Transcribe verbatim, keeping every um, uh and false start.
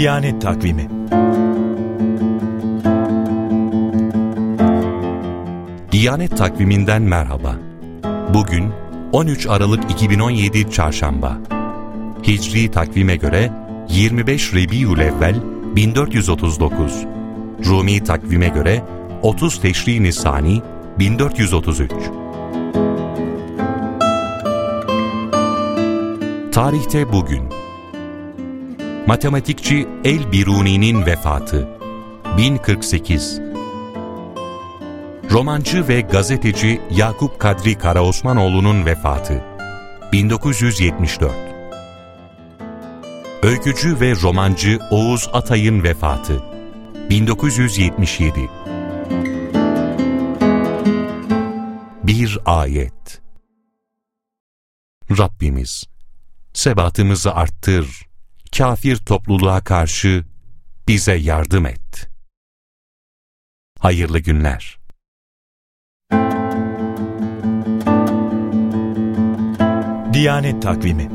Diyanet Takvimi. Diyanet Takviminden merhaba. Bugün on üç Aralık iki bin on yedi Çarşamba. Hicri takvime göre yirmi beş Rebiülevvel bin dört yüz otuz dokuz. Rumi takvime göre otuz Teşrin-i Sani bin dört yüz otuz üç. Tarihte bugün matematikçi El-Biruni'nin vefatı bin kırk sekiz. Romancı ve gazeteci Yakup Kadri Karaosmanoğlu'nun vefatı bin dokuz yüz yetmiş dört. Öykücü ve romancı Oğuz Atay'ın vefatı bin dokuz yüz yetmiş yedi. Bir ayet. Rabbimiz, sebatımızı arttır, kafir topluluğa karşı bize yardım et. Hayırlı günler. Diyanet Takvimi.